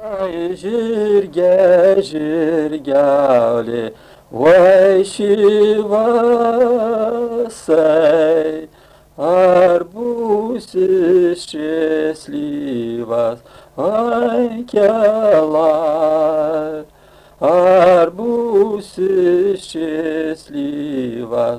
Ai žirge, žirgeli, vai šyvasai, ar būsi ščėslyvas, ankelai, ar būsi ščėslyvas,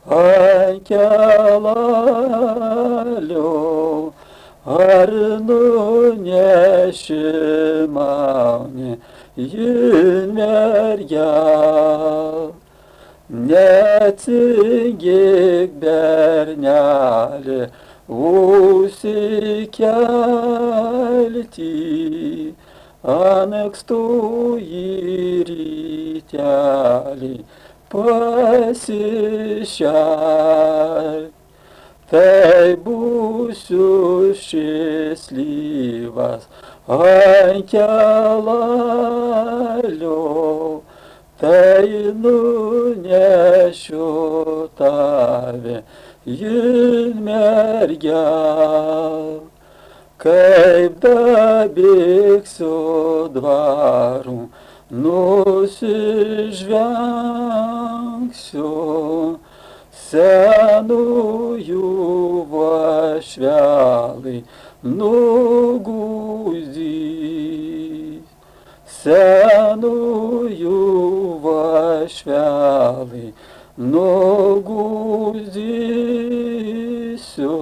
ankelaliu. Ar nuneši mane į mergelę, neatsigėk berneli, užsikelti ankstų į rytelį pasišerk. Tai būsiu ščėslyvas, ankelaliu, tai nunešiu tave į mergelę. Kaip dabėgsiu dvaru, nusižvengsiu senųjų vašvelai nugūzdys. Senųjų vašvelai nugūzdysiu,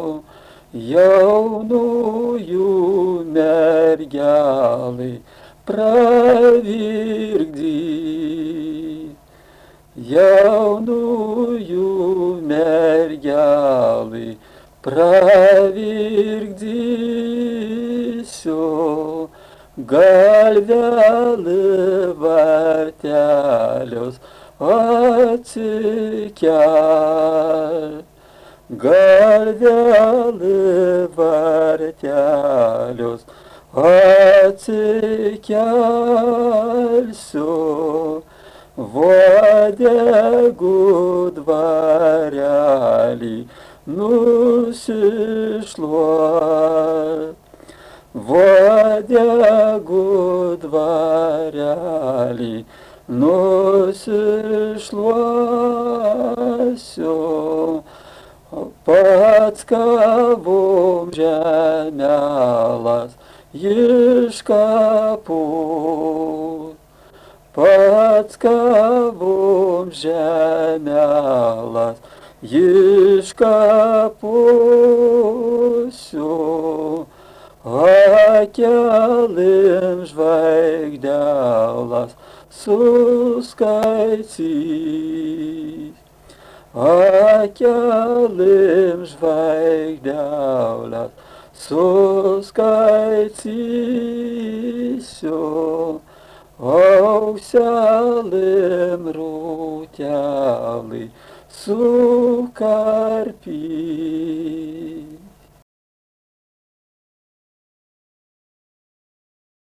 jaunųjų mergelai pravirkdys. Jaunųjų mergelai pravirkdysiu, galvelį vartelius atsikel. Galvelį vartelius atsikelsiu, uodegų dvarelį nusišluot. Uodegų dvarelį nusišluosiu, pats kavom žemelas iš kapų. Pats kavom žemelas iš kapusių, akelim žvaigždelas suskaitys. Akelim žvaigždelas suskaitysiu, aukseliam rūtelį sukarpys.